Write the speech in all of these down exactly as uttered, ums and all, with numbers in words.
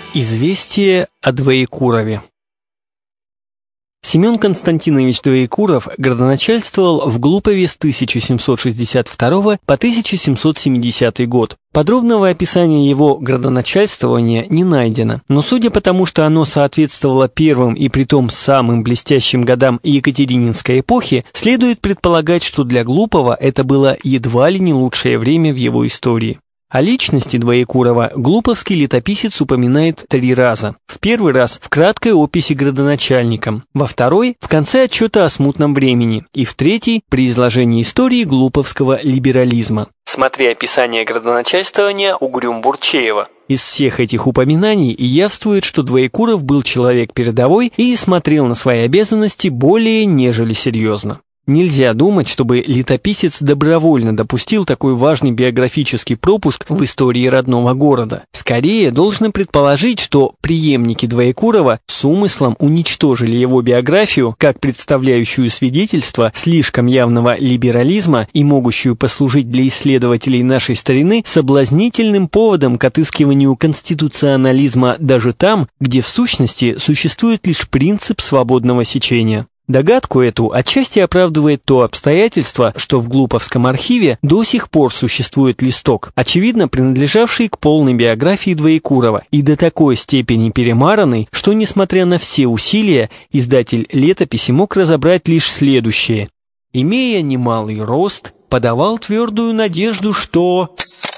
Известие о Двоекурове. Семен Константинович Двоекуров градоначальствовал в Глупове с тысяча семьсот шестьдесят второго по тысяча семьсот семидесятый год. Подробного описания его градоначальствования не найдено, но судя по тому, что оно соответствовало первым и притом самым блестящим годам Екатерининской эпохи, следует предполагать, что для Глупова это было едва ли не лучшее время в его истории. О личности Двоекурова глуповский летописец упоминает три раза. В первый раз в краткой описи градоначальникам, во второй – в конце отчета о смутном времени, и в третий – при изложении истории глуповского либерализма. Смотри описание градоначальствования Угрюм-Бурчеева. Из всех этих упоминаний и явствует, что Двоекуров был человек передовой и смотрел на свои обязанности более нежели серьезно. Нельзя думать, чтобы летописец добровольно допустил такой важный биографический пропуск в истории родного города. Скорее, должно предположить, что преемники Двоекурова с умыслом уничтожили его биографию, как представляющую свидетельство слишком явного либерализма и могущую послужить для исследователей нашей старины соблазнительным поводом к отыскиванию конституционализма даже там, где в сущности существует лишь принцип свободного сечения. Догадку эту отчасти оправдывает то обстоятельство, что в Глуповском архиве до сих пор существует листок, очевидно принадлежавший к полной биографии Двоекурова, и до такой степени перемаранный, что, несмотря на все усилия, издатель летописи мог разобрать лишь следующее. «Имея немалый рост, подавал твердую надежду, что...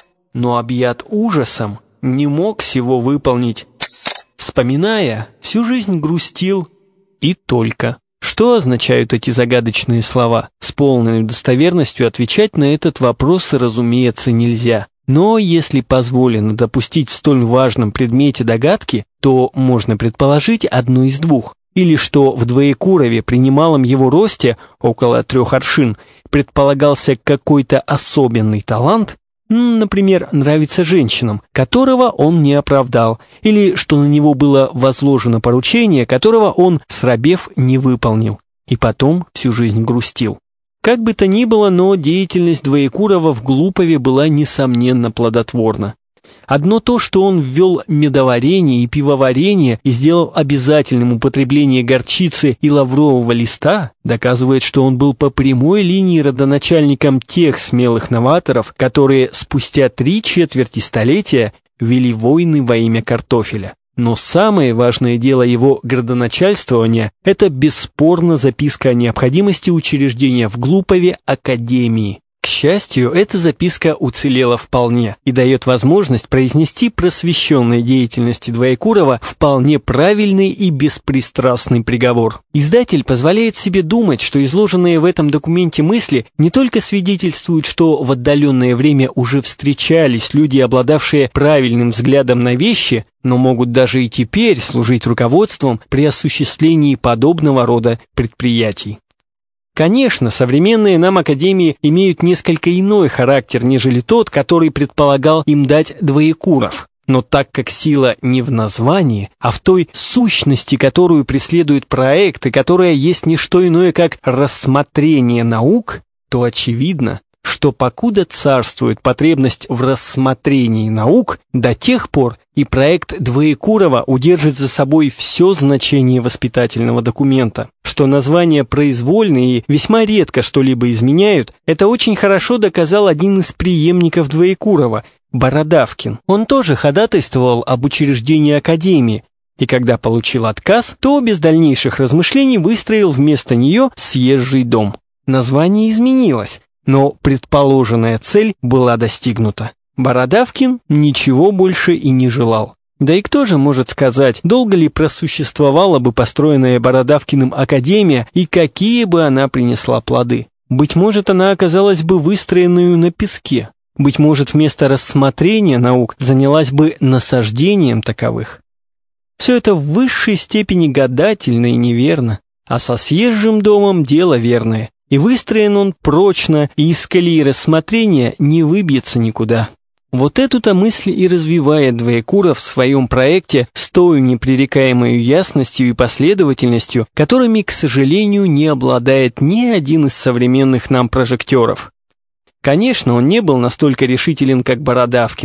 но объят ужасом, не мог сего выполнить. Вспоминая, всю жизнь грустил и только». Что означают эти загадочные слова? С полной достоверностью отвечать на этот вопрос, разумеется, нельзя. Но если позволено допустить в столь важном предмете догадки, то можно предположить одно из двух. Или что в Двоекурове при немалом его росте, около трех аршин, предполагался какой-то особенный талант, например, нравится женщинам, которого он не оправдал, или что на него было возложено поручение, которого он, срабев, не выполнил, и потом всю жизнь грустил. Как бы то ни было, но деятельность Двоекурова в Глупове была несомненно плодотворна. Одно то, что он ввел медоварение и пивоварение и сделал обязательным употребление горчицы и лаврового листа, доказывает, что он был по прямой линии родоначальником тех смелых новаторов, которые спустя три четверти столетия вели войны во имя картофеля. Но самое важное дело его градоначальствования – это бесспорно записка о необходимости учреждения в Глупове академии. К счастью, эта записка уцелела вполне и дает возможность произнести просвещенной деятельности Двоекурова вполне правильный и беспристрастный приговор. Издатель позволяет себе думать, что изложенные в этом документе мысли не только свидетельствуют, что в отдаленное время уже встречались люди, обладавшие правильным взглядом на вещи, но могут даже и теперь служить руководством при осуществлении подобного рода предприятий. Конечно, современные нам академии имеют несколько иной характер, нежели тот, который предполагал им дать Двоекуров. Но так как сила не в названии, а в той сущности, которую преследует проект, и которая есть не что иное, как рассмотрение наук, то очевидно, что покуда царствует потребность в рассмотрении наук, до тех пор и проект Двоекурова удержит за собой все значение воспитательного документа. Что названия произвольные и весьма редко что-либо изменяют, это очень хорошо доказал один из преемников Двоекурова, Бородавкин. Он тоже ходатайствовал об учреждении академии, и когда получил отказ, то без дальнейших размышлений выстроил вместо нее съезжий дом. Название изменилось, но предположенная цель была достигнута. Бородавкин ничего больше и не желал. Да и кто же может сказать, долго ли просуществовала бы построенная Бородавкиным академия и какие бы она принесла плоды? Быть может, она оказалась бы выстроенную на песке. Быть может, вместо рассмотрения наук занялась бы насаждением таковых. Все это в высшей степени гадательно и неверно, а со съезжим домом дело верное. И выстроен он прочно, и из колеи рассмотрения не выбьется никуда. Вот эту-то мысль и развивает Двоекуров в своем проекте с той непререкаемой ясностью и последовательностью, которыми, к сожалению, не обладает ни один из современных нам прожекторов. Конечно, он не был настолько решителен, как Бородавкин.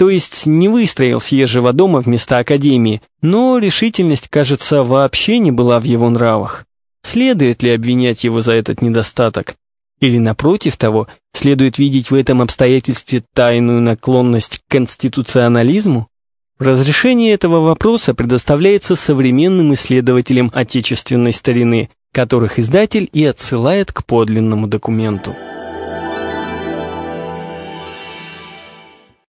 То есть не выстроил съезжего дома вместо академии, но решительность, кажется, вообще не была в его нравах. Следует ли обвинять его за этот недостаток? Или, напротив того, следует видеть в этом обстоятельстве тайную наклонность к конституционализму? Разрешение этого вопроса предоставляется современным исследователям отечественной старины, которых издатель и отсылает к подлинному документу.